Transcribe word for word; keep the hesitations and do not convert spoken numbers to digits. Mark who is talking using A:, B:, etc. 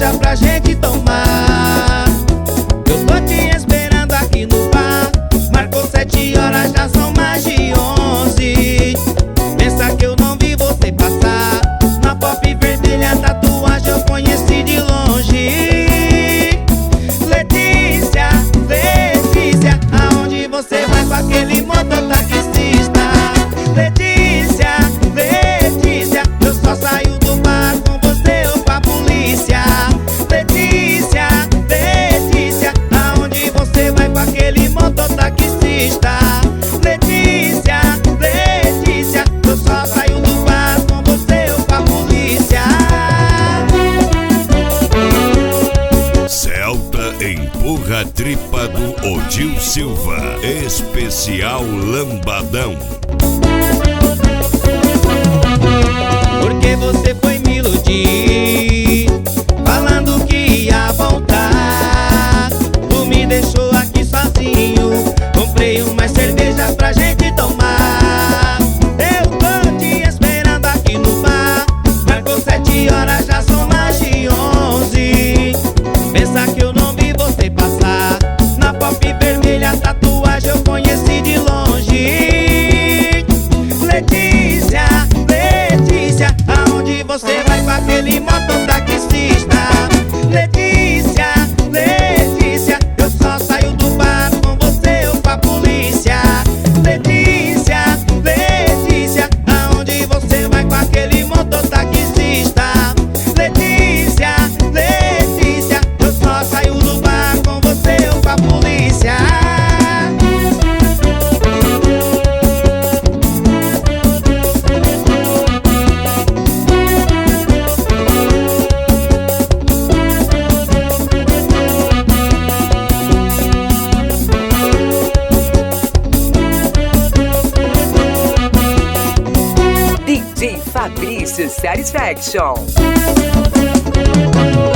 A: cerveja pra gente tomar. Eu tô te esperando aqui no bar. Marcou sete horas, já são mais de onze. Pensa que eu não vi você passar. Na pop vermelha, tatuagem eu conheci de longe. Letícia, Letícia, aonde você vai com aquele mototaxista? Letícia, Letícia, eu só saio do bar com você ou com a polícia. Letícia, Letícia, aonde você vai com aquele mototaxista? Letícia, Letícia, eu só saio do bar com você ou com a polícia.
B: Celta empurra a tripa do Odil Silva, especial Lambadão.
A: Porque você foi me iludir, falando que ia voltar. Tu me deixou aqui sozinho, comprei umas cervejas pra gente tomar. Eu tô te esperando aqui no bar. Marcou sete horas, já são mais de onze. Pensa que eu não vi você passar. Na pop vermelha, tatuagem eu conheci de longe. Letícia, Letícia, aonde você vai com aquele mototaxista? Letícia, Letícia, eu só saio do bar com você ou com a polícia. Letícia, Letícia, aonde você vai com aquele mototaxista? Letícia, Letícia, eu só saio do bar com você ou com a polícia.
C: D J Fabrício Satisfaction.